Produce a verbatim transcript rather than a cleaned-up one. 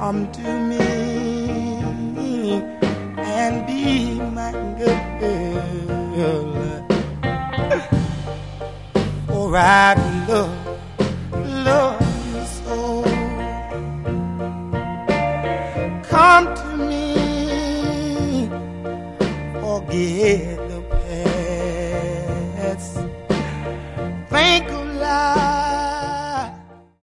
come to me and be my good girl, for I love, love you so. Come to me, forget